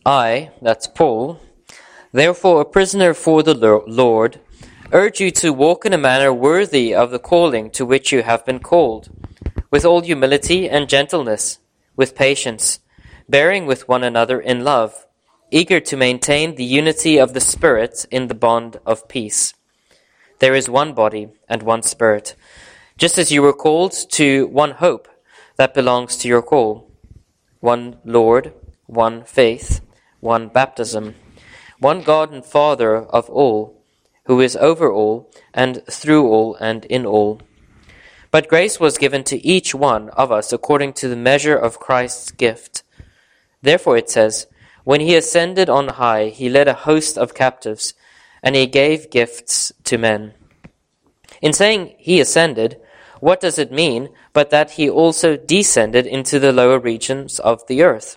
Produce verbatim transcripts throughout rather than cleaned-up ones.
I, that's Paul, therefore a prisoner for the Lord, urge you to walk in a manner worthy of the calling to which you have been called, with all humility and gentleness, with patience, bearing with one another in love, eager to maintain the unity of the Spirit in the bond of peace. There is one body and one Spirit, just as you were called to one hope that belongs to your call, one Lord, one faith, one baptism, one God and Father of all, who is over all, and through all, and in all. But grace was given to each one of us according to the measure of Christ's gift. Therefore it says, when he ascended on high, he led a host of captives, and he gave gifts to men. In saying he ascended, what does it mean but that he also descended into the lower regions of the earth?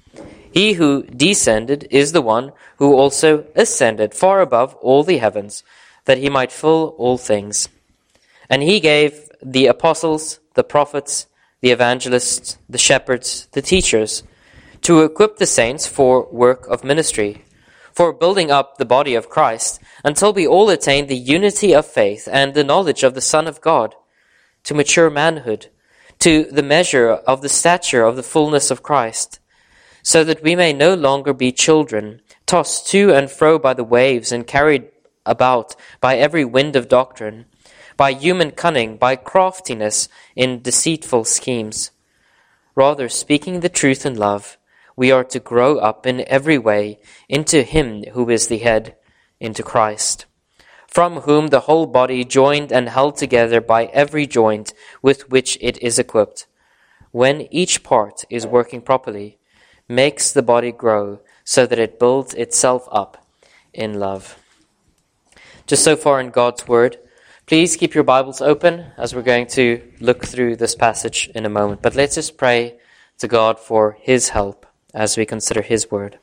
He who descended is the one who also ascended far above all the heavens, that he might fill all things. And he gave the apostles, the prophets, the evangelists, the shepherds, the teachers, to equip the saints for work of ministry, for building up the body of Christ, until we all attain the unity of faith and the knowledge of the Son of God, to mature manhood, to the measure of the stature of the fullness of Christ, so that we may no longer be children, tossed to and fro by the waves and carried about by every wind of doctrine, by human cunning, by craftiness in deceitful schemes. Rather, speaking the truth in love, we are to grow up in every way into him who is the head, into Christ, from whom the whole body, joined and held together by every joint with which it is equipped, when each part is working properly, makes the body grow so that it builds itself up in love. Just so far in God's Word. Please keep your Bibles open as we're going to look through this passage in a moment. But let's just pray to God for his help as we consider his Word.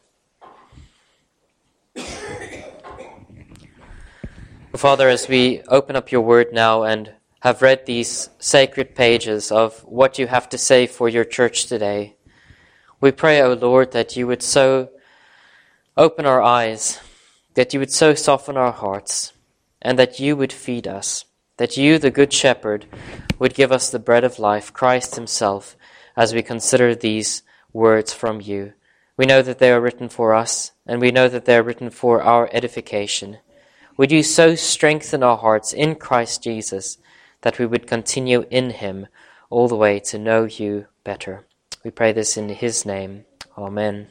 Father, as we open up your Word now and have read these sacred pages of what you have to say for your church today, we pray, O Lord, that you would so open our eyes, that you would so soften our hearts, and that you would feed us, that you, the Good Shepherd, would give us the bread of life, Christ himself, as we consider these words from you. We know that they are written for us, and we know that they are written for our edification. Would you so strengthen our hearts in Christ Jesus, that we would continue in him all the way to know you better. We pray this in his name. Amen.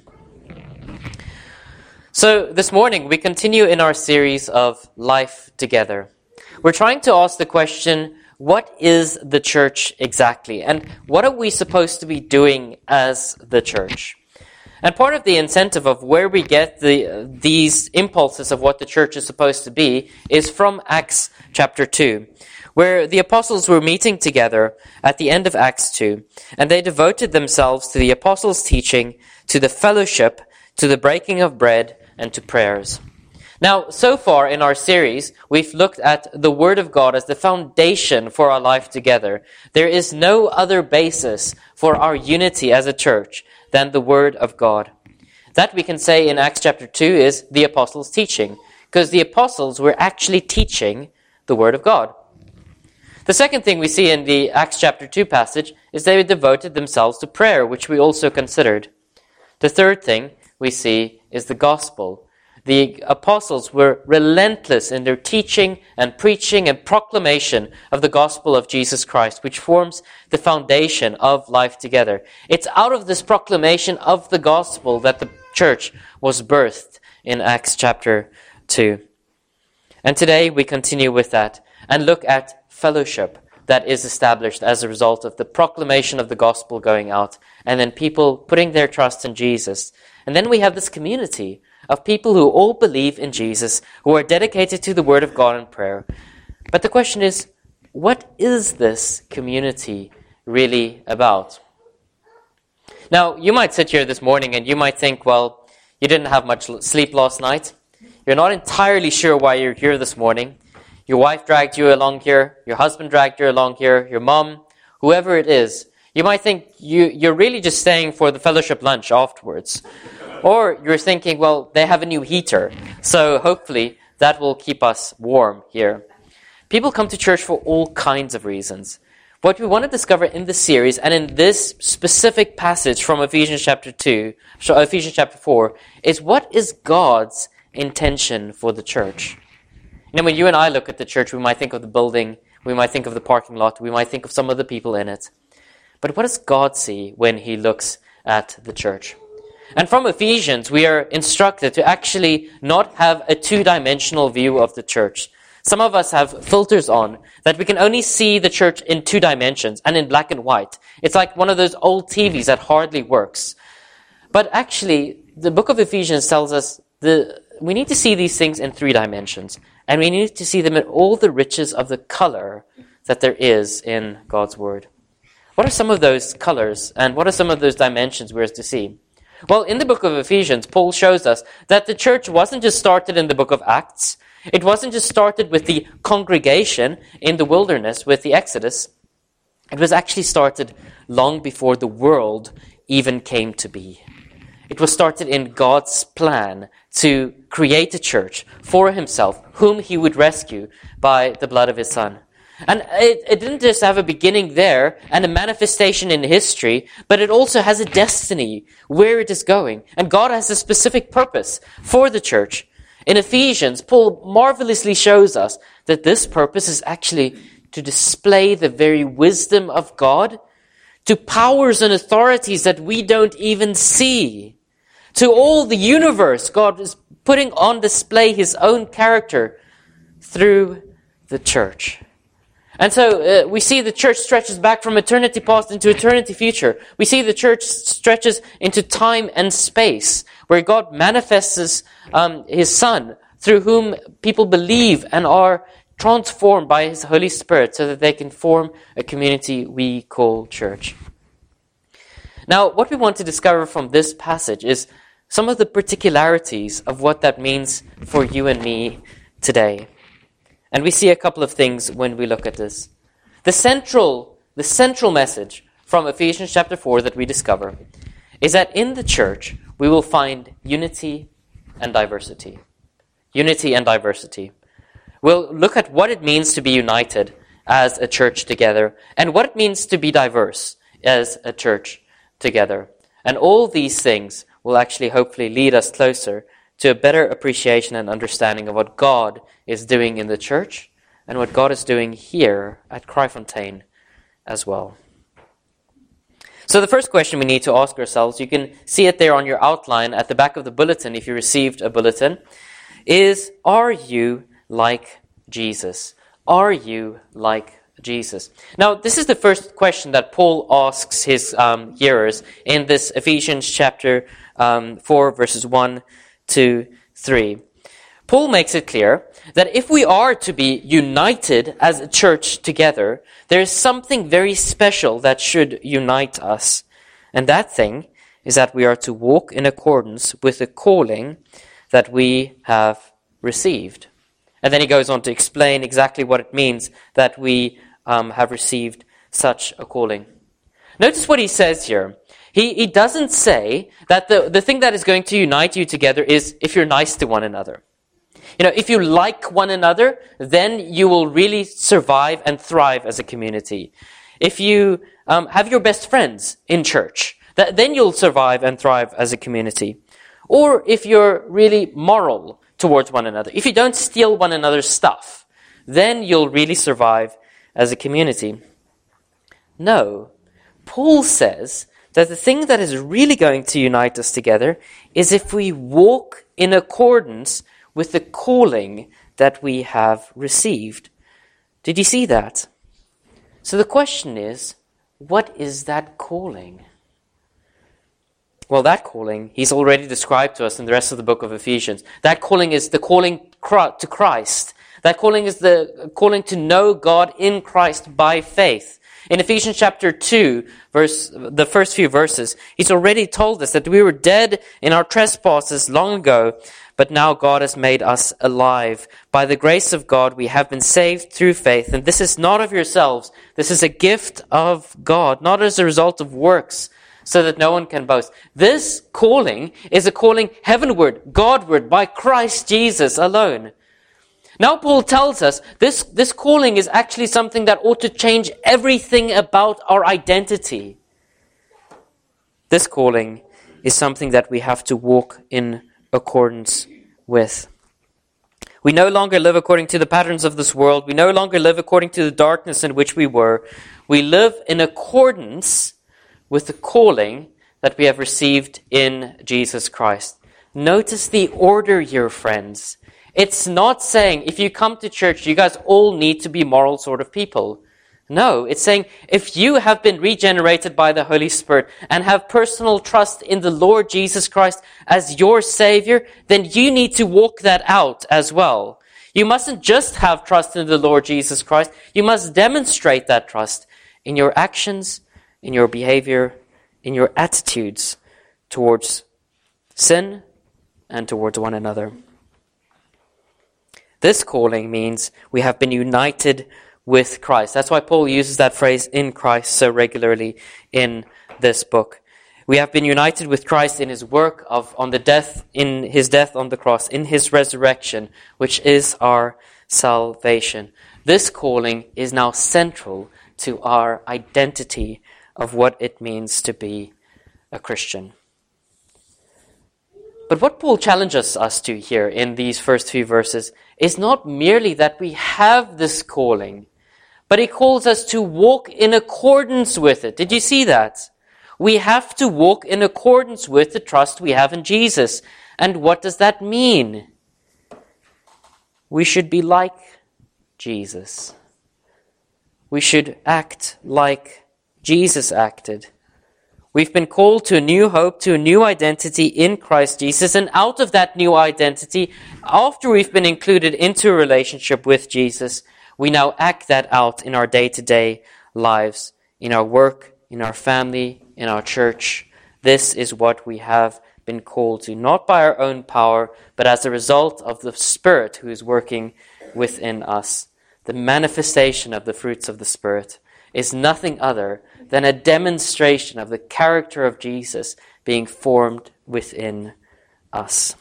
So this morning we continue in our series of Life Together. We're trying to ask the question, what is the church exactly? And what are we supposed to be doing as the church? And part of the incentive of where we get the these impulses of what the church is supposed to be is from Acts chapter two, where the apostles were meeting together at the end of Acts two, and they devoted themselves to the apostles' teaching, to the fellowship, to the breaking of bread, and to prayers. Now, so far in our series, we've looked at the Word of God as the foundation for our life together. There is no other basis for our unity as a church than the Word of God. That we can say in Acts chapter two is the apostles' teaching, because the apostles were actually teaching the Word of God. The second thing we see in the Acts chapter two passage is they devoted themselves to prayer, which we also considered. The third thing we see is the gospel. The apostles were relentless in their teaching and preaching and proclamation of the gospel of Jesus Christ, which forms the foundation of life together. It's out of this proclamation of the gospel that the church was birthed in Acts chapter two. And today we continue with that and look at fellowship that is established as a result of the proclamation of the gospel going out, and then people putting their trust in Jesus. And then we have this community of people who all believe in Jesus, who are dedicated to the Word of God and prayer. But the question is, what is this community really about? Now, you might sit here this morning and you might think, well, you didn't have much sleep last night. You're not entirely sure why you're here this morning. Your wife dragged you along here. Your husband dragged you along here. Your mom, whoever it is. You might think you, you're really just staying for the fellowship lunch afterwards. Or you're thinking, well, they have a new heater, so hopefully that will keep us warm here. People come to church for all kinds of reasons. What we want to discover in this series and in this specific passage from Ephesians chapter two, Ephesians chapter four, is what is God's intention for the church. You know, when you and I look at the church, we might think of the building, we might think of the parking lot, we might think of some of the people in it. But what does God see when he looks at the church? And from Ephesians, we are instructed to actually not have a two-dimensional view of the church. Some of us have filters on that we can only see the church in two dimensions and in black and white. It's like one of those old T Vs that hardly works. But actually, the book of Ephesians tells us the we need to see these things in three dimensions. And we need to see them in all the riches of the color that there is in God's Word. What are some of those colors and what are some of those dimensions we're to see? Well, in the book of Ephesians, Paul shows us that the church wasn't just started in the book of Acts. It wasn't just started with the congregation in the wilderness with the Exodus. It was actually started long before the world even came to be. It was started in God's plan to create a church for himself, whom he would rescue by the blood of his Son. And it, it didn't just have a beginning there and a manifestation in history, but it also has a destiny where it is going. And God has a specific purpose for the church. In Ephesians, Paul marvelously shows us that this purpose is actually to display the very wisdom of God to powers and authorities that we don't even see. To all the universe, God is putting on display his own character through the church. And so uh, we see the church stretches back from eternity past into eternity future. We see the church stretches into time and space, where God manifests um, his Son, through whom people believe and are transformed by his Holy Spirit so that they can form a community we call church. Now, what we want to discover from this passage is some of the particularities of what that means for you and me today. And we see a couple of things when we look at this. The central, the central message from Ephesians chapter four that we discover is that in the church we will find unity and diversity. Unity and diversity. We'll look at what it means to be united as a church together and what it means to be diverse as a church together. And all these things will actually hopefully lead us closer to a better appreciation and understanding of what God is doing in the church and what God is doing here at Cryfontaine as well. So the first question we need to ask ourselves, you can see it there on your outline at the back of the bulletin if you received a bulletin, is, are you like Jesus? Are you like Jesus? Now, this is the first question that Paul asks his um, hearers in this Ephesians chapter um, four, verses one to three. Paul makes it clear that if we are to be united as a church together, there is something very special that should unite us. And that thing is that we are to walk in accordance with the calling that we have received. And then he goes on to explain exactly what it means that we um, have received such a calling. Notice what he says here. He, he doesn't say that the, the thing that is going to unite you together is if you're nice to one another. You know, if you like one another, then you will really survive and thrive as a community. If you um, have your best friends in church, that, then you'll survive and thrive as a community. Or if you're really moral towards one another, if you don't steal one another's stuff, then you'll really survive as a community. No, Paul says that the thing that is really going to unite us together is if we walk in accordance with the calling that we have received. Did you see that? So the question is, what is that calling? Well, that calling, he's already described to us in the rest of the book of Ephesians. That calling is the calling to Christ. That calling is the calling to know God in Christ by faith. In Ephesians chapter two, verse, the first few verses, he's already told us that we were dead in our trespasses long ago, but now God has made us alive. By the grace of God, we have been saved through faith. And this is not of yourselves. This is a gift of God, not as a result of works, so that no one can boast. This calling is a calling heavenward, Godward, by Christ Jesus alone. Now Paul tells us this, this calling is actually something that ought to change everything about our identity. This calling is something that we have to walk in accordance with. We no longer live according to the patterns of this world. We no longer live according to the darkness in which we were. We live in accordance with the calling that we have received in Jesus Christ. Notice the order here, friends. It's not saying, if you come to church, you guys all need to be moral sort of people. No, it's saying, if you have been regenerated by the Holy Spirit and have personal trust in the Lord Jesus Christ as your Savior, then you need to walk that out as well. You mustn't just have trust in the Lord Jesus Christ. You must demonstrate that trust in your actions, in your behavior, in your attitudes towards sin and towards one another. This calling means we have been united with Christ. That's why Paul uses that phrase, in Christ, so regularly in this book. We have been united with Christ in his work of on the death, in his death on the cross, in his resurrection, which is our salvation. This calling is now central to our identity of what it means to be a Christian. But what Paul challenges us to here in these first few verses is not merely that we have this calling, but he calls us to walk in accordance with it. Did you see that? We have to walk in accordance with the trust we have in Jesus. And what does that mean? We should be like Jesus. We should act like Jesus acted. We've been called to a new hope, to a new identity in Christ Jesus. And out of that new identity, after we've been included into a relationship with Jesus, we now act that out in our day-to-day lives, in our work, in our family, in our church. This is what we have been called to, not by our own power, but as a result of the Spirit who is working within us. The manifestation of the fruits of the Spirit is nothing other than a demonstration of the character of Jesus being formed within us.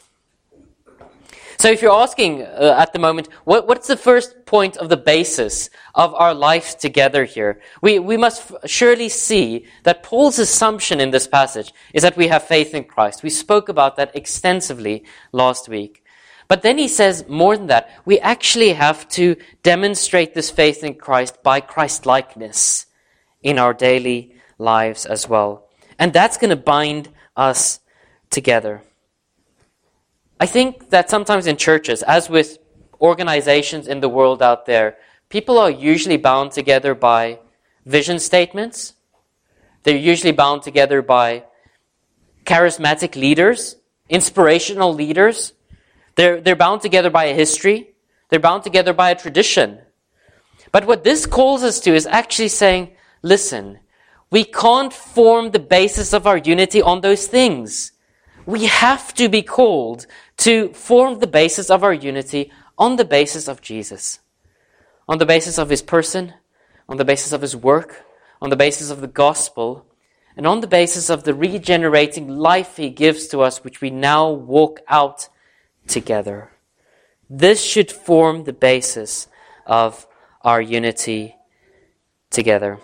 So if you're asking uh, at the moment, what, what's the first point of the basis of our life together here? We, we must f- surely see that Paul's assumption in this passage is that we have faith in Christ. We spoke about that extensively last week. But then he says more than that. We actually have to demonstrate this faith in Christ by Christ-likeness in our daily lives as well. And that's going to bind us together. I think that sometimes in churches, as with organizations in the world out there, people are usually bound together by vision statements. They're usually bound together by charismatic leaders, inspirational leaders. They're, they're bound together by a history. They're bound together by a tradition. But what this calls us to is actually saying, listen, we can't form the basis of our unity on those things. We have to be called to form the basis of our unity on the basis of Jesus, on the basis of his person, on the basis of his work, on the basis of the gospel, and on the basis of the regenerating life he gives to us, which we now walk out together. This should form the basis of our unity together.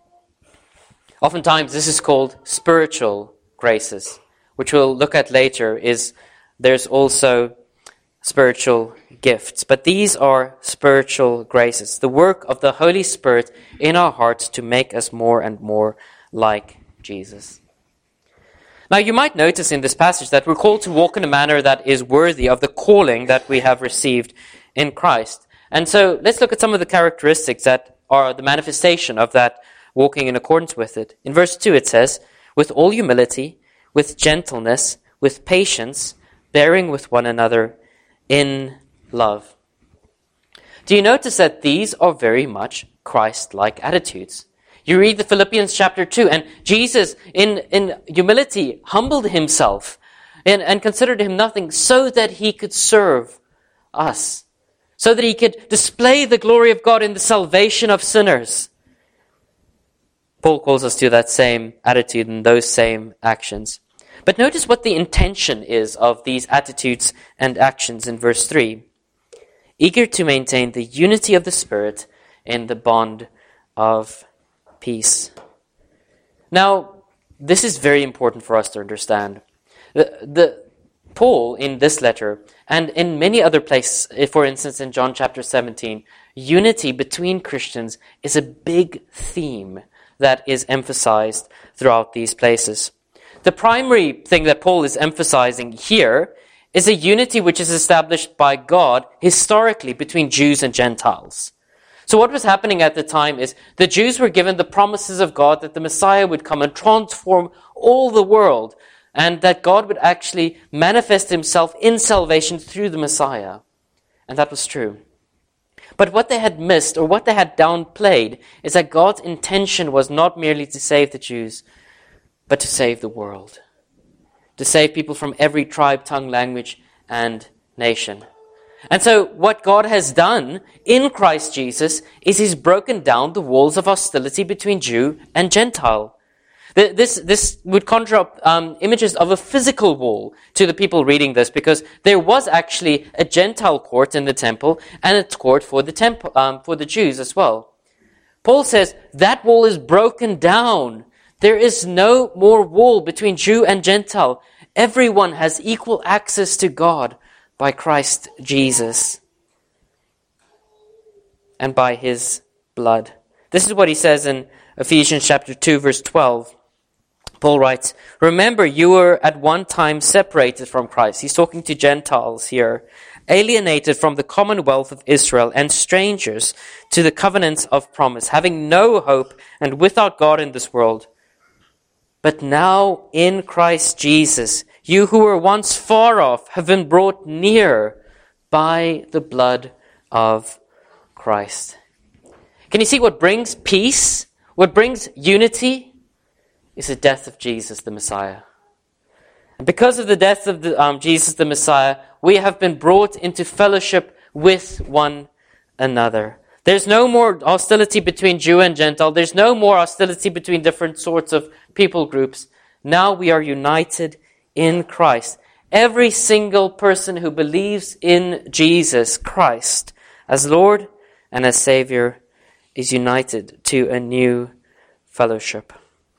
Oftentimes, this is called spiritual graces, which we'll look at later. Is there's also spiritual gifts, but these are spiritual graces, the work of the Holy Spirit in our hearts to make us more and more like Jesus. Now, you might notice in this passage that we're called to walk in a manner that is worthy of the calling that we have received in Christ. And so let's look at some of the characteristics that are the manifestation of that walking in accordance with it. In verse two it says, with all humility, with gentleness, with patience, bearing with one another in love. Do you notice that these are very much Christ-like attitudes? You read the Philippians chapter two, and Jesus, in, in humility, humbled himself and, and considered him nothing so that he could serve us, so that he could display the glory of God in the salvation of sinners. Paul calls us to that same attitude and those same actions. But notice what the intention is of these attitudes and actions in verse three. Eager to maintain the unity of the Spirit in the bond of peace. Now, this is very important for us to understand. The, the Paul, in this letter, and in many other places, for instance in John chapter seventeen, unity between Christians is a big theme that is emphasized throughout these places. The primary thing that Paul is emphasizing here is a unity which is established by God historically between Jews and Gentiles. So what was happening at the time is the Jews were given the promises of God that the Messiah would come and transform all the world, and that God would actually manifest himself in salvation through the Messiah. And that was true. But what they had missed, or what they had downplayed, is that God's intention was not merely to save the Jews, but to save the world. To save people from every tribe, tongue, language, and nation. And so what God has done in Christ Jesus is he's broken down the walls of hostility between Jew and Gentile. This, this would conjure up um, images of a physical wall to the people reading this, because there was actually a Gentile court in the temple and a court for the temple, um, for the Jews as well. Paul says that wall is broken down. There is no more wall between Jew and Gentile. Everyone has equal access to God by Christ Jesus and by his blood. This is what he says in Ephesians chapter two, verse twelve. Paul writes, "Remember, you were at one time separated from Christ." He's talking to Gentiles here. "Alienated from the commonwealth of Israel and strangers to the covenants of promise, having no hope and without God in this world. But now in Christ Jesus, you who were once far off have been brought near by the blood of Christ." Can you see what brings peace? What brings unity? Is the death of Jesus the Messiah. And because of the death of the, um, Jesus the Messiah, we have been brought into fellowship with one another. There's no more hostility between Jew and Gentile. There's no more hostility between different sorts of people groups. Now we are united in Christ. Every single person who believes in Jesus Christ as Lord and as Savior is united to a new fellowship.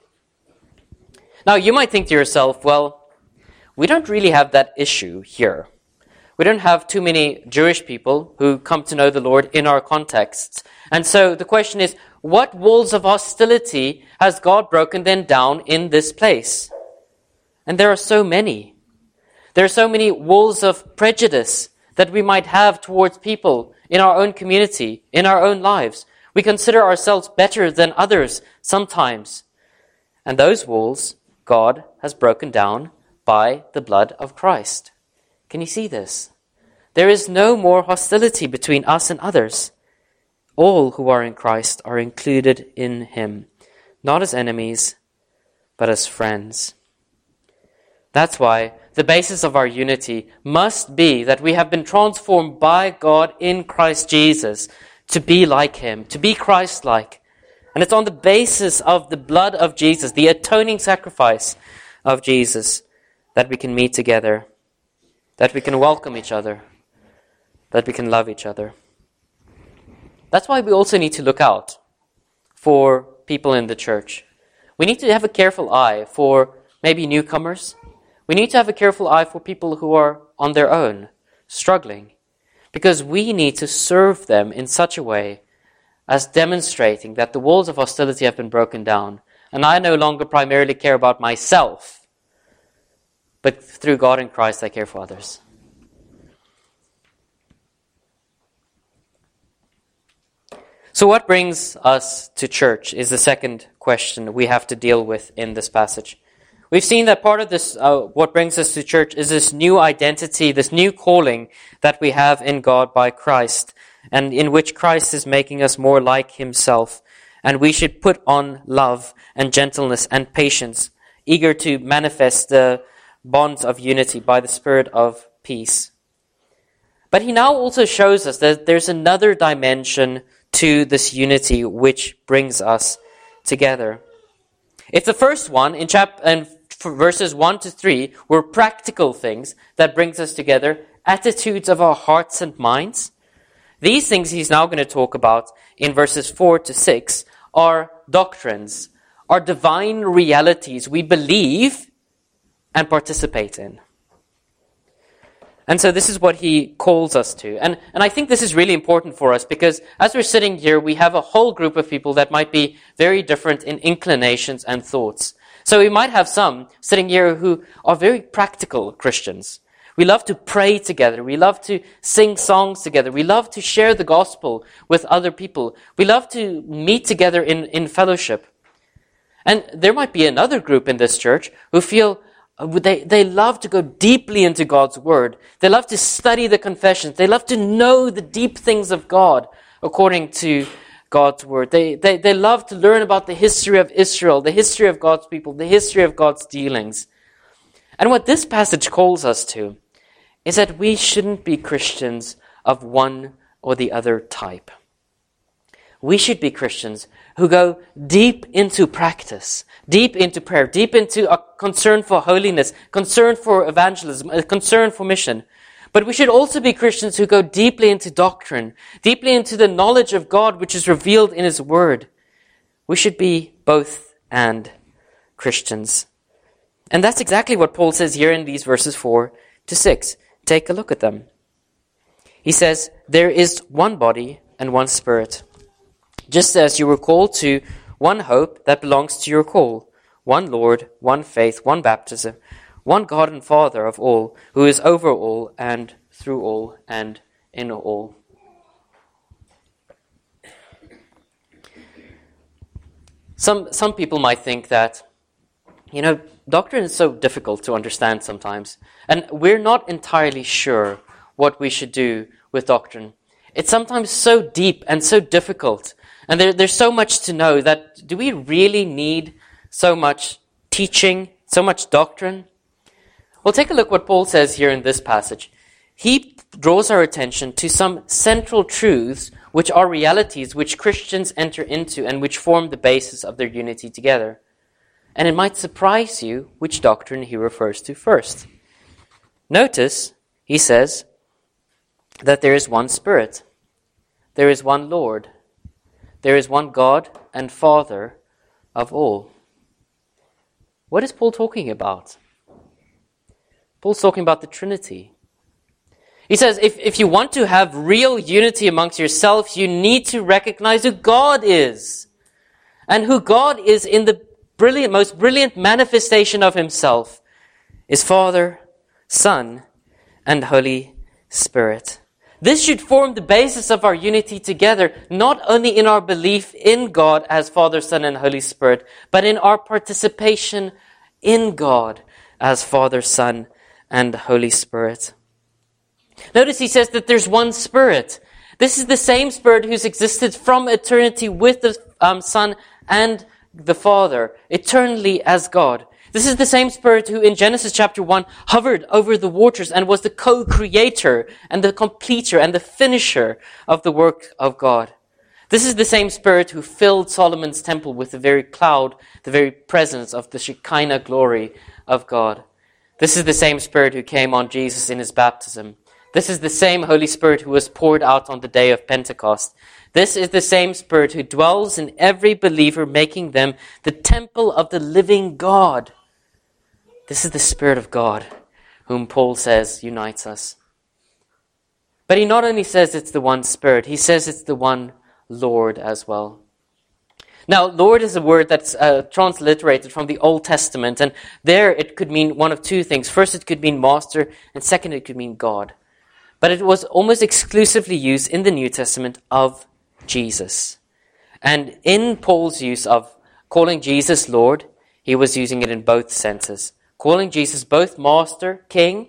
Now, you might think to yourself, well, we don't really have that issue here. We don't have too many Jewish people who come to know the Lord in our contexts. And so the question is, what walls of hostility has God broken then down in this place? And there are so many. There are so many walls of prejudice that we might have towards people in our own community, in our own lives. We consider ourselves better than others sometimes. And those walls God has broken down by the blood of Christ. Can you see this? There is no more hostility between us and others. All who are in Christ are included in him, not as enemies, but as friends. That's why the basis of our unity must be that we have been transformed by God in Christ Jesus to be like him, to be Christ-like. And it's on the basis of the blood of Jesus, the atoning sacrifice of Jesus, that we can meet together, that we can welcome each other, that we can love each other. That's why we also need to look out for people in the church. We need to have a careful eye for maybe newcomers. We need to have a careful eye for people who are on their own, struggling, because we need to serve them in such a way as demonstrating that the walls of hostility have been broken down. And I no longer primarily care about myself, but through God in Christ I care for others. So what brings us to church is the second question we have to deal with in this passage. We've seen that part of this, uh, what brings us to church, is this new identity, this new calling that we have in God by Christ, and in which Christ is making us more like himself. And we should put on love and gentleness and patience, eager to manifest the bonds of unity by the Spirit of peace. But he now also shows us that there's another dimension to this unity which brings us together. If the first one, in chap and verses one to three, were practical things that brings us together, attitudes of our hearts and minds, these things he's now going to talk about in verses four to six are doctrines, are divine realities we believe and participate in. And so this is what he calls us to. And, and I think this is really important for us because as we're sitting here, we have a whole group of people that might be very different in inclinations and thoughts. So we might have some sitting here who are very practical Christians. We love to pray together. We love to sing songs together. We love to share the gospel with other people. We love to meet together in, in fellowship. And there might be another group in this church who feel They, they love to go deeply into God's Word. They love to study the confessions. They love to know the deep things of God according to God's Word. They, they, they love to learn about the history of Israel, the history of God's people, the history of God's dealings. And what this passage calls us to is that we shouldn't be Christians of one or the other type. We should be Christians who go deep into practice, deep into prayer, deep into a concern for holiness, concern for evangelism, a concern for mission. But we should also be Christians who go deeply into doctrine, deeply into the knowledge of God which is revealed in His Word. We should be both and Christians. And that's exactly what Paul says here in these verses four to six. Take a look at them. He says, there is one body and one Spirit. Just as you were called to one hope that belongs to your call, one Lord, one faith, one baptism, one God and Father of all, who is over all and through all and in all. Some some people might think that, you know, doctrine is so difficult to understand sometimes, and we're not entirely sure what we should do with doctrine. It's sometimes so deep and so difficult. And there, there's so much to know that do we really need so much teaching, so much doctrine? Well, take a look what Paul says here in this passage. He draws our attention to some central truths which are realities which Christians enter into and which form the basis of their unity together. And it might surprise you which doctrine he refers to first. Notice, he says, that there is one Spirit, there is one Lord, there is one God and Father of all. What is Paul talking about? Paul's talking about the Trinity. He says, if, if you want to have real unity amongst yourselves, you need to recognize who God is. And who God is in the brilliant, most brilliant manifestation of Himself is Father, Son, and Holy Spirit. This should form the basis of our unity together, not only in our belief in God as Father, Son, and Holy Spirit, but in our participation in God as Father, Son, and Holy Spirit. Notice he says that there's one Spirit. This is the same Spirit who's existed from eternity with the um, Son and the Father, eternally as God. This is the same Spirit who in Genesis chapter one hovered over the waters and was the co-creator and the completer and the finisher of the work of God. This is the same Spirit who filled Solomon's temple with the very cloud, the very presence of the Shekinah glory of God. This is the same Spirit who came on Jesus in His baptism. This is the same Holy Spirit who was poured out on the day of Pentecost. This is the same Spirit who dwells in every believer, making them the temple of the living God. This is the Spirit of God, whom Paul says unites us. But he not only says it's the one Spirit, he says it's the one Lord as well. Now, Lord is a word that's uh, transliterated from the Old Testament, and there it could mean one of two things. First, it could mean master, and second, it could mean God. But it was almost exclusively used in the New Testament of Jesus. And in Paul's use of calling Jesus Lord, he was using it in both senses. Calling Jesus both Master, King,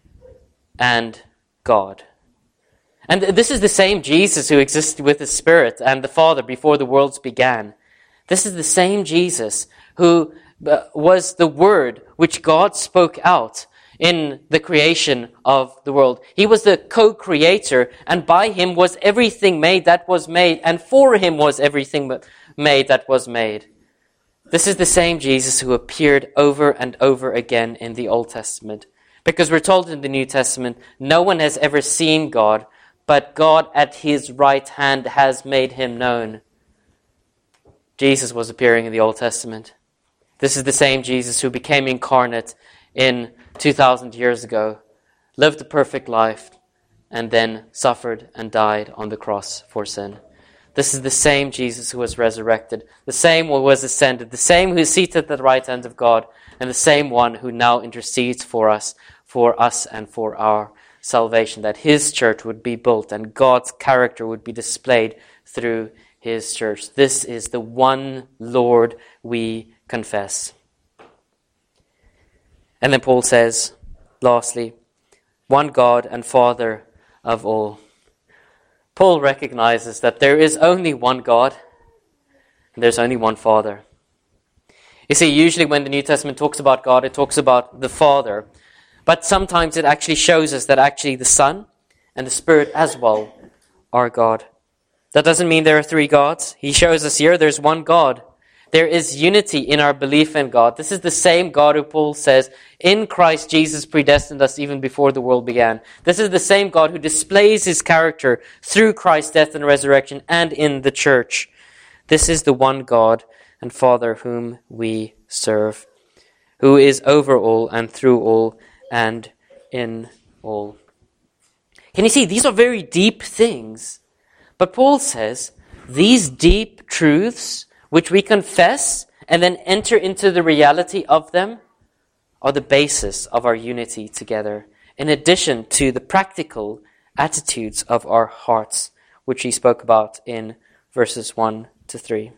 and God. And this is the same Jesus who existed with the Spirit and the Father before the worlds began. This is the same Jesus who was the Word which God spoke out in the creation of the world. He was the co-creator, and by Him was everything made that was made, and for Him was everything made that was made. This is the same Jesus who appeared over and over again in the Old Testament. Because we're told in the New Testament, no one has ever seen God, but God at his right hand has made him known. Jesus was appearing in the Old Testament. This is the same Jesus who became incarnate in two thousand years ago, lived a perfect life, and then suffered and died on the cross for sin. This is the same Jesus who was resurrected, the same who was ascended, the same who is seated at the right hand of God, and the same one who now intercedes for us, for us and for our salvation, that his church would be built and God's character would be displayed through his church. This is the one Lord we confess. And then Paul says, lastly, one God and Father of all. Paul recognizes that there is only one God and there's only one Father. You see, usually when the New Testament talks about God, it talks about the Father. But sometimes it actually shows us that actually the Son and the Spirit as well are God. That doesn't mean there are three gods. He shows us here there's one God. There is unity in our belief in God. This is the same God who Paul says, in Christ Jesus predestined us even before the world began. This is the same God who displays his character through Christ's death and resurrection and in the church. This is the one God and Father whom we serve, who is over all and through all and in all. Can you see, these are very deep things. But Paul says, these deep truths which we confess and then enter into the reality of them, are the basis of our unity together, in addition to the practical attitudes of our hearts, which he spoke about in verses one to three.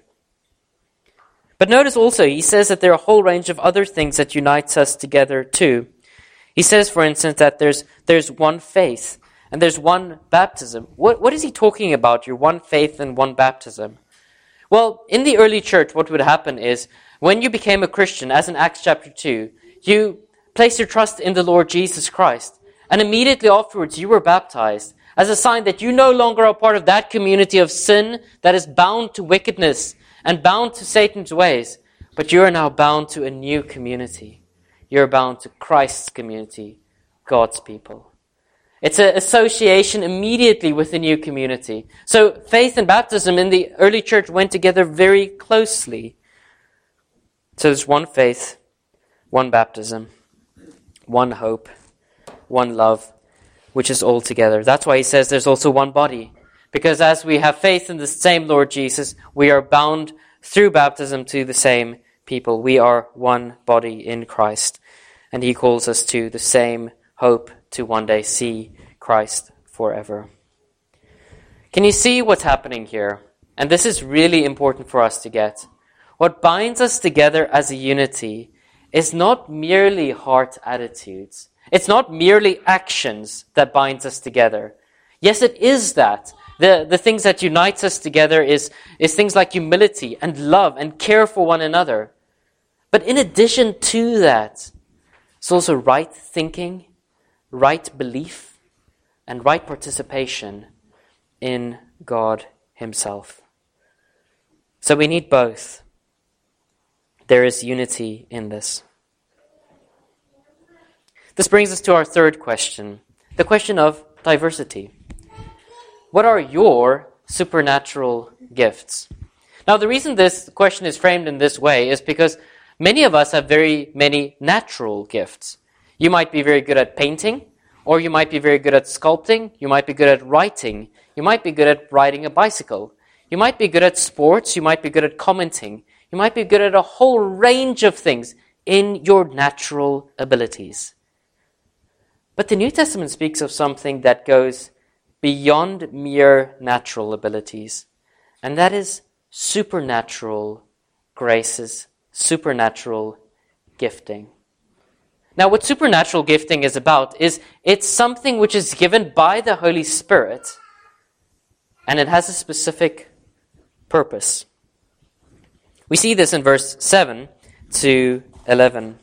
But notice also, he says that there are a whole range of other things that unites us together too. He says, for instance, that there's there's one faith and there's one baptism. What, what is he talking about, your one faith and one baptism? Well, in the early church, what would happen is, when you became a Christian, as in Acts chapter two, you placed your trust in the Lord Jesus Christ. And immediately afterwards, you were baptized as a sign that you no longer are part of that community of sin that is bound to wickedness and bound to Satan's ways. But you are now bound to a new community. You're bound to Christ's community, God's people. It's an association immediately with the new community. So faith and baptism in the early church went together very closely. So there's one faith, one baptism, one hope, one love, which is all together. That's why he says there's also one body. Because as we have faith in the same Lord Jesus, we are bound through baptism to the same people. We are one body in Christ. And he calls us to the same hope to one day see Christ forever. Can you see what's happening here? And this is really important for us to get. What binds us together as a unity is not merely heart attitudes. It's not merely actions that binds us together. Yes, it is that. The, the things that unites us together is, is things like humility and love and care for one another. But in addition to that, it's also right thinking, right belief, and right participation in God himself. So we need both. There is unity in this. This brings us to our third question, the question of diversity. What are your supernatural gifts? Now, the reason this question is framed in this way is because many of us have very many natural gifts. You might be very good at painting, or you might be very good at sculpting, you might be good at writing, you might be good at riding a bicycle, you might be good at sports, you might be good at commenting, you might be good at a whole range of things in your natural abilities. But the New Testament speaks of something that goes beyond mere natural abilities, and that is supernatural graces, supernatural gifting. Now, what supernatural gifting is about is it's something which is given by the Holy Spirit, and it has a specific purpose. We see this in verse seven to eleven.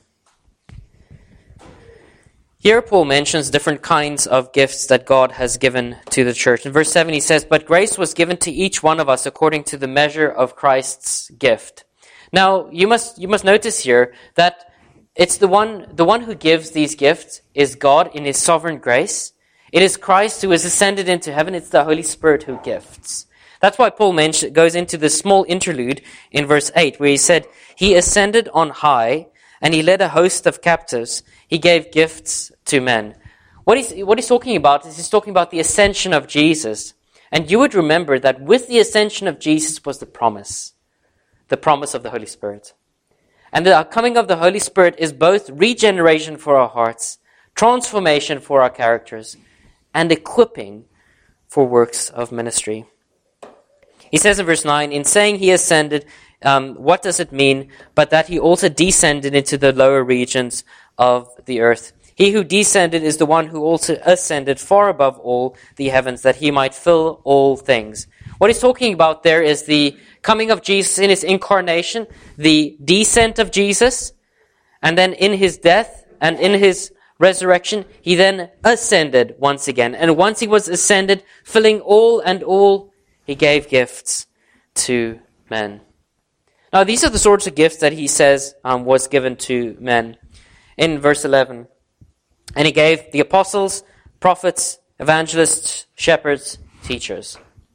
Here Paul mentions different kinds of gifts that God has given to the church. In verse seven he says, "But grace was given to each one of us according to the measure of Christ's gift. Now, you must you must notice here that it's the one the one who gives these gifts is God in his sovereign grace. It is Christ who has ascended into heaven. It's the Holy Spirit who gifts. That's why Paul mentions, goes into this small interlude in verse eight, where he said, he ascended on high, and he led a host of captives. He gave gifts to men. What he's, what he's talking about is he's talking about the ascension of Jesus. And you would remember that with the ascension of Jesus was the promise, the promise of the Holy Spirit. And the coming of the Holy Spirit is both regeneration for our hearts, transformation for our characters, and equipping for works of ministry. He says in verse nine, in saying he ascended, um, what does it mean? But that he also descended into the lower regions of the earth. He who descended is the one who also ascended far above all the heavens, that he might fill all things. What he's talking about there is the coming of Jesus in his incarnation, the descent of Jesus, and then in his death and in his resurrection, he then ascended once again. And once he was ascended, filling all and all, he gave gifts to men. Now, these are the sorts of gifts that he says um, was given to men. In verse eleven, and he gave the apostles, prophets, evangelists, shepherds, teachers.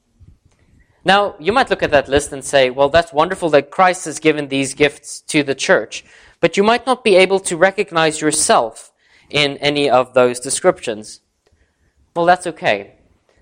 Now, you might look at that list and say, well, that's wonderful that Christ has given these gifts to the church, but you might not be able to recognize yourself in any of those descriptions. Well, that's okay,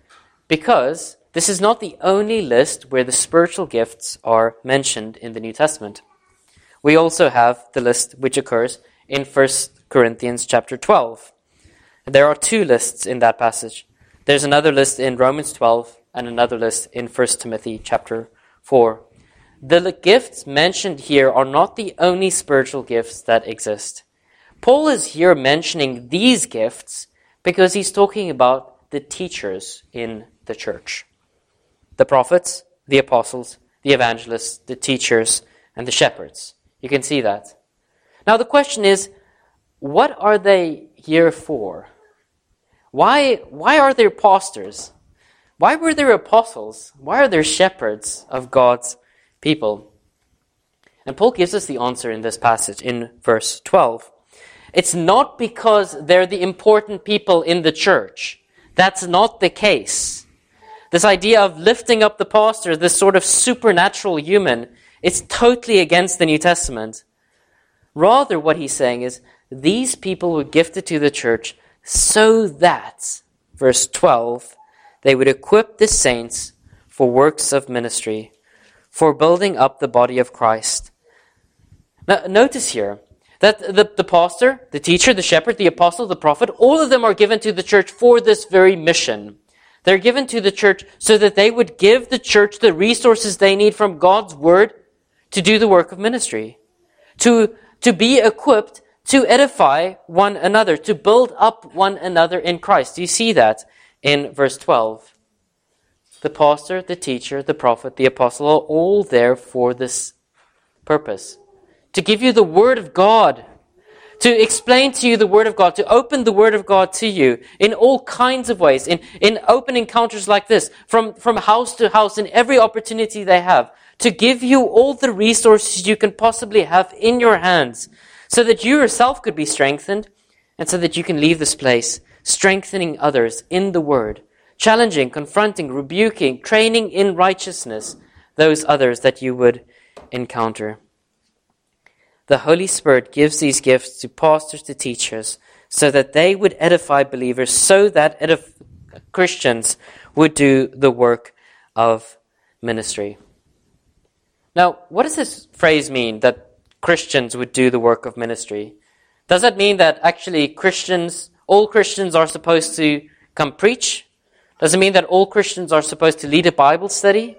because this is not the only list where the spiritual gifts are mentioned in the New Testament. We also have the list which occurs in First Corinthians chapter twelve. There are two lists in that passage. There's another list in Romans twelve and another list in First Timothy chapter four. The gifts mentioned here are not the only spiritual gifts that exist. Paul is here mentioning these gifts because he's talking about the teachers in the church. The prophets, the apostles, the evangelists, the teachers, and the shepherds. You can see that. Now the question is, what are they here for? Why, why are there pastors? Why were there apostles? Why are there shepherds of God's people? And Paul gives us the answer in this passage in verse twelve. It's not because they're the important people in the church. That's not the case. This idea of lifting up the pastor, this sort of supernatural human, it's totally against the New Testament. Rather, what he's saying is, these people were gifted to the church so that, verse twelve, they would equip the saints for works of ministry, for building up the body of Christ. Now, notice here that the, the pastor, the teacher, the shepherd, the apostle, the prophet, all of them are given to the church for this very mission. They're given to the church so that they would give the church the resources they need from God's word to do the work of ministry, to, to be equipped to edify one another, to build up one another in Christ. Do you see that in verse twelve? The pastor, the teacher, the prophet, the apostle are all there for this purpose. To give you the word of God, to explain to you the word of God, to open the word of God to you in all kinds of ways, in, in open encounters like this, from, from house to house, in every opportunity they have, to give you all the resources you can possibly have in your hands, so that you yourself could be strengthened, and so that you can leave this place strengthening others in the word, challenging, confronting, rebuking, training in righteousness those others that you would encounter. The Holy Spirit gives these gifts to pastors, to teachers, so that they would edify believers, so that edif- Christians would do the work of ministry. Now, what does this phrase mean, that Christians would do the work of ministry? Does that mean that actually Christians, all Christians are supposed to come preach? Does it mean that all Christians are supposed to lead a Bible study?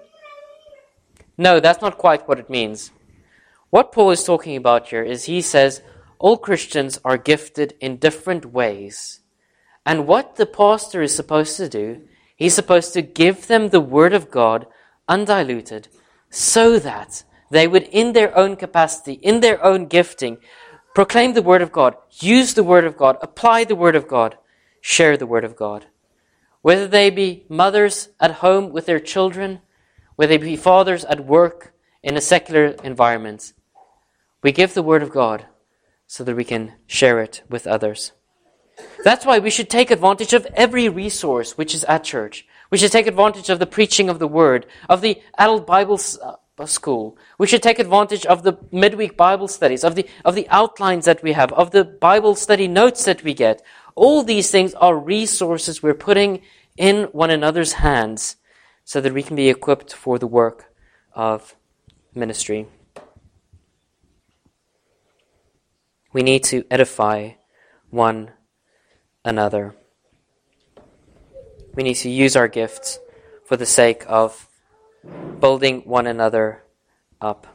No, that's not quite what it means. What Paul is talking about here is he says all Christians are gifted in different ways. And what the pastor is supposed to do, he's supposed to give them the word of God undiluted, so that they would, in their own capacity, in their own gifting, proclaim the word of God, use the word of God, apply the word of God, share the word of God. Whether they be mothers at home with their children, whether they be fathers at work in a secular environment, We give the Word of God so that we can share it with others. That's why we should take advantage of every resource which is at church. We should take advantage of the preaching of the Word, of the adult Bible school. We should take advantage of the midweek Bible studies, of the of the outlines that we have, of the Bible study notes that we get. All these things are resources we're putting in one another's hands so that we can be equipped for the work of ministry. We need to edify one another. We need to use our gifts for the sake of building one another up.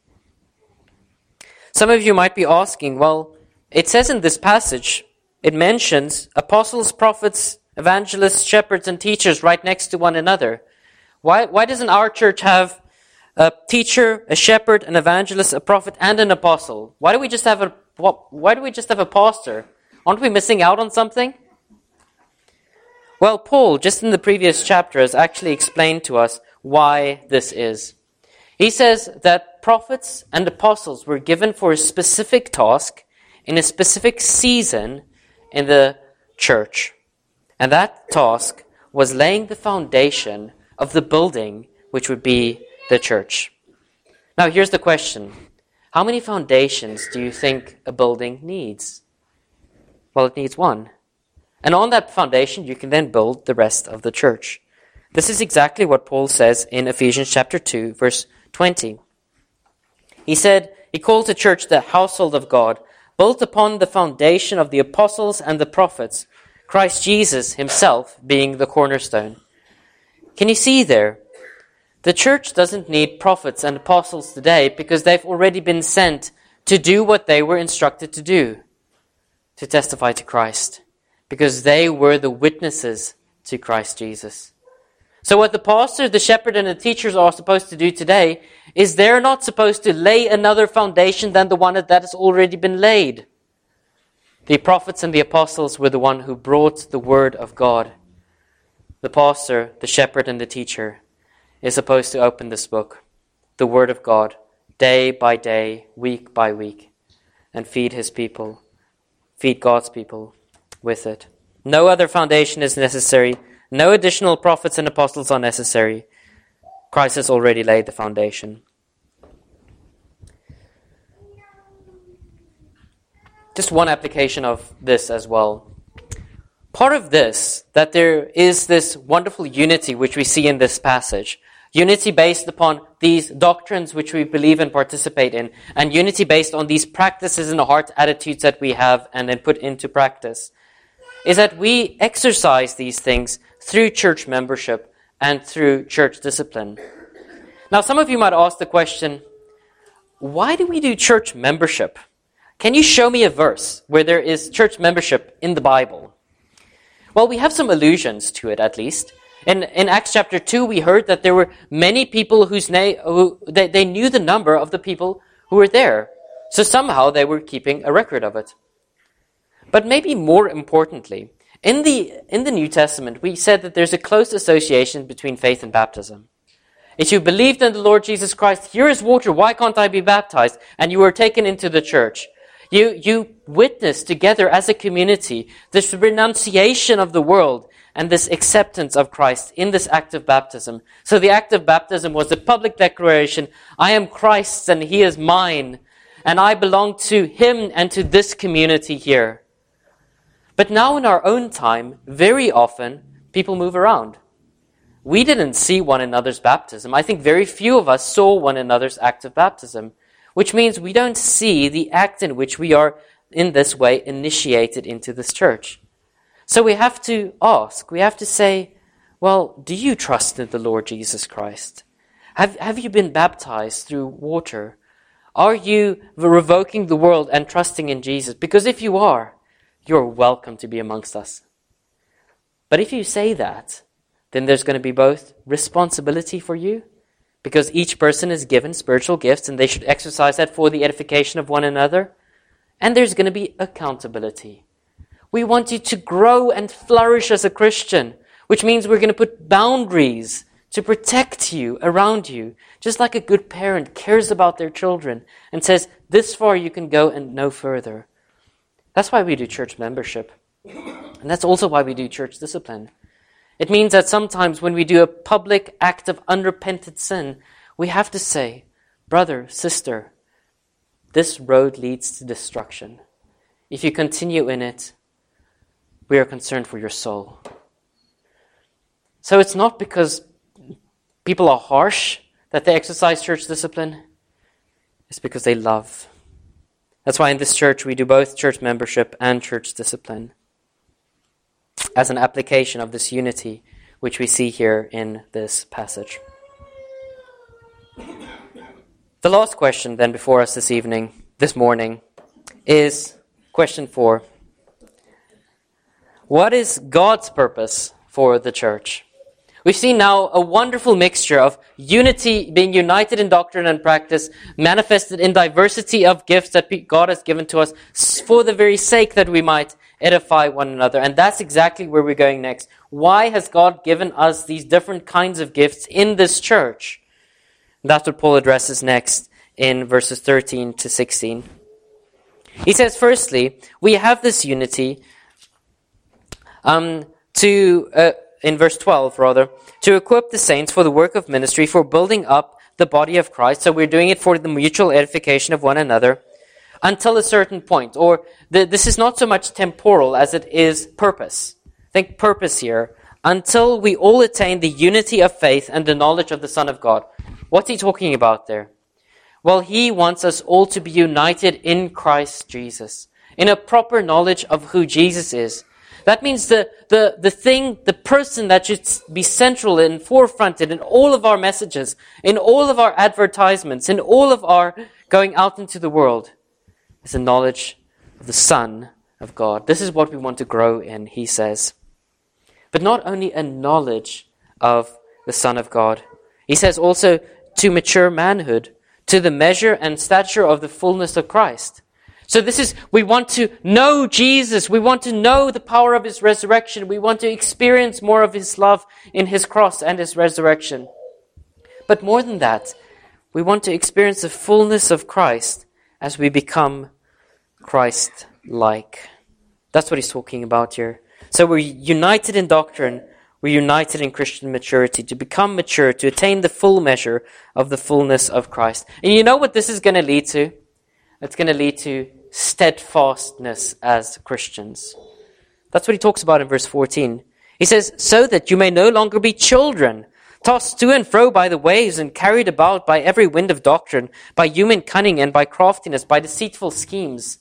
Some of you might be asking, well, it says in this passage, it mentions apostles, prophets, evangelists, shepherds, and teachers right next to one another. Why, why doesn't our church have a teacher, a shepherd, an evangelist, a prophet, and an apostle? Why do we just have a why do we just have a pastor? Aren't we missing out on something? Well, Paul, just in the previous chapter, has actually explained to us why this is. He says that prophets and apostles were given for a specific task in a specific season in the church. And that task was laying the foundation of the building which would be the church. Now, here's the question. How many foundations do you think a building needs? Well, it needs one. And on that foundation, you can then build the rest of the church. This is exactly what Paul says in Ephesians chapter two, verse twenty. He said, he calls the church the household of God, built upon the foundation of the apostles and the prophets, Christ Jesus himself being the cornerstone. Can you see there? The church doesn't need prophets and apostles today because they've already been sent to do what they were instructed to do, to testify to Christ, because they were the witnesses to Christ Jesus. So what the pastor, the shepherd, and the teachers are supposed to do today is they're not supposed to lay another foundation than the one that has already been laid. The prophets and the apostles were the one who brought the word of God. The pastor, the shepherd, and the teacher is supposed to open this book, the Word of God, day by day, week by week, and feed his people, feed God's people with it. No other foundation is necessary. No additional prophets and apostles are necessary. Christ has already laid the foundation. Just one application of this as well. Part of this, that there is this wonderful unity which we see in this passage, unity based upon these doctrines which we believe and participate in, and unity based on these practices in the heart attitudes that we have and then put into practice, is that we exercise these things through church membership and through church discipline. Now, some of you might ask the question, why do we do church membership? Can you show me a verse where there is church membership in the Bible? Well, we have some allusions to it, at least. In, in Acts chapter two, we heard that there were many people whose name, who they, they knew the number of the people who were there. So somehow they were keeping a record of it. But maybe more importantly, in the, in the New Testament, we said that there's a close association between faith and baptism. If you believed in the Lord Jesus Christ, here is water, why can't I be baptized? And you were taken into the church. You, you witnessed together as a community this renunciation of the world and this acceptance of Christ in this act of baptism. So the act of baptism was a public declaration, I am Christ's and he is mine, and I belong to him and to this community here. But now in our own time, very often, people move around. We didn't see one another's baptism. I think very few of us saw one another's act of baptism, which means we don't see the act in which we are in this way initiated into this church. So we have to ask, we have to say, well, do you trust in the Lord Jesus Christ? Have, have you been baptized through water? Are you revoking the world and trusting in Jesus? Because if you are, you're welcome to be amongst us. But if you say that, then there's going to be both responsibility for you, because each person is given spiritual gifts and they should exercise that for the edification of one another. And there's going to be accountability. We want you to grow and flourish as a Christian, which means we're going to put boundaries to protect you around you. Just like a good parent cares about their children and says, This far you can go and no further. That's why we do church membership. And that's also why we do church discipline. It means that sometimes when we do a public act of unrepented sin, we have to say, brother, sister, this road leads to destruction. If you continue in it, we are concerned for your soul. So it's not because people are harsh that they exercise church discipline. It's because they love. That's why in this church we do both church membership and church discipline as an application of this unity which we see here in this passage. The last question then before us this evening, this morning, is question four. What is God's purpose for the church? We've seen now a wonderful mixture of unity, being united in doctrine and practice, manifested in diversity of gifts that God has given to us for the very sake that we might edify one another. And that's exactly where we're going next. Why has God given us these different kinds of gifts in this church? That's what Paul addresses next in verses thirteen to sixteen. He says, firstly, we have this unity um, to... Uh, in verse twelve rather, to equip the saints for the work of ministry, for building up the body of Christ. So we're doing it for the mutual edification of one another until a certain point. Or the, this is not so much temporal as it is purpose. Think purpose here. Until we all attain the unity of faith and the knowledge of the Son of God. What's he talking about there? Well, he wants us all to be united in Christ Jesus, in a proper knowledge of who Jesus is. That means the, the, the thing, the person that should be central and forefronted in all of our messages, in all of our advertisements, in all of our going out into the world is the knowledge of the Son of God. This is what we want to grow in, he says. But not only a knowledge of the Son of God. He says also to mature manhood, to the measure and stature of the fullness of Christ. So this is, we want to know Jesus. We want to know the power of his resurrection. We want to experience more of his love in his cross and his resurrection. But more than that, we want to experience the fullness of Christ as we become Christ-like. That's what he's talking about here. So we're united in doctrine. We're united in Christian maturity, to become mature, to attain the full measure of the fullness of Christ. And you know what this is going to lead to? It's going to lead to steadfastness as Christians. That's what he talks about in verse fourteen. He says, so that you may no longer be children, tossed to and fro by the waves and carried about by every wind of doctrine, by human cunning and by craftiness, by deceitful schemes.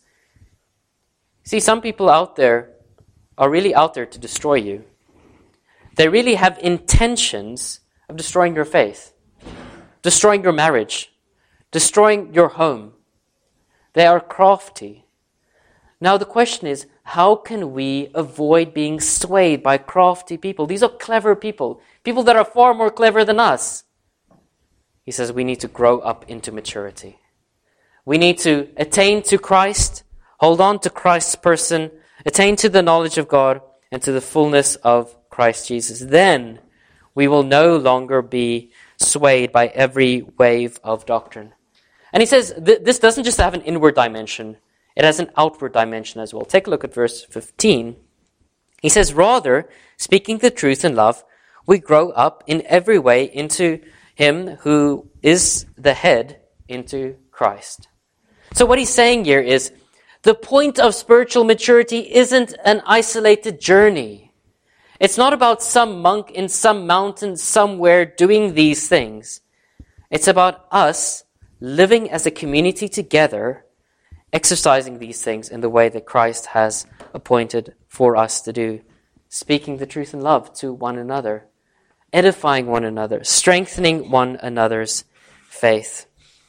See, some people out there are really out there to destroy you. They really have intentions of destroying your faith, destroying your marriage, destroying your home. They are crafty. Now the question is, how can we avoid being swayed by crafty people? These are clever people, people that are far more clever than us. He says we need to grow up into maturity. We need to attain to Christ, hold on to Christ's person, attain to the knowledge of God and to the fullness of Christ Jesus. Then we will no longer be swayed by every wave of doctrine. And he says th- this doesn't just have an inward dimension. It has an outward dimension as well. Take a look at verse fifteen. He says, rather, speaking the truth in love, we grow up in every way into him who is the head, into Christ. So what he's saying here is, the point of spiritual maturity isn't an isolated journey. It's not about some monk in some mountain somewhere doing these things. It's about us living as a community together, exercising these things in the way that Christ has appointed for us to do. Speaking the truth in love to one another, edifying one another, strengthening one another's faith.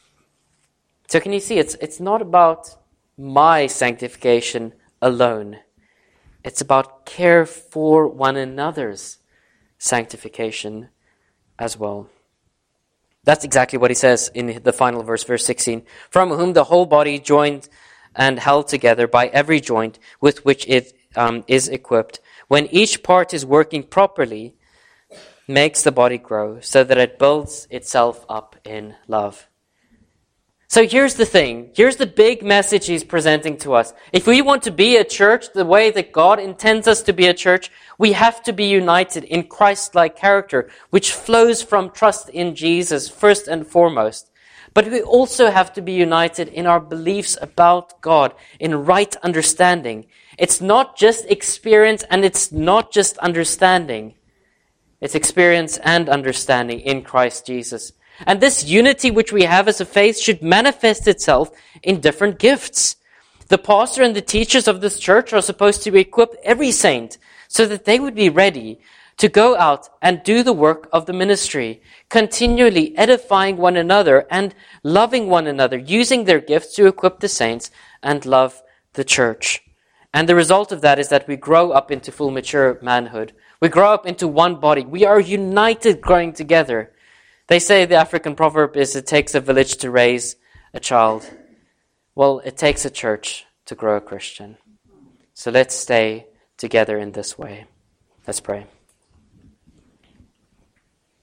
So can you see, it's it's not about my sanctification alone. It's about care for one another's sanctification as well. That's exactly what he says in the final verse, verse sixteen. From whom the whole body joined and held together by every joint with which it um, is equipped, when each part is working properly, makes the body grow so that it builds itself up in love. So here's the thing. Here's the big message he's presenting to us. If we want to be a church the way that God intends us to be a church, we have to be united in Christ-like character, which flows from trust in Jesus first and foremost. But we also have to be united in our beliefs about God, in right understanding. It's not just experience and it's not just understanding. It's experience and understanding in Christ Jesus. And this unity which we have as a faith should manifest itself in different gifts. The pastor and the teachers of this church are supposed to equip every saint so that they would be ready to go out and do the work of the ministry, continually edifying one another and loving one another, using their gifts to equip the saints and love the church. And the result of that is that we grow up into full mature manhood. We grow up into one body. We are united, growing together. They say the African proverb is, it takes a village to raise a child. Well, it takes a church to grow a Christian. So let's stay together in this way. Let's pray.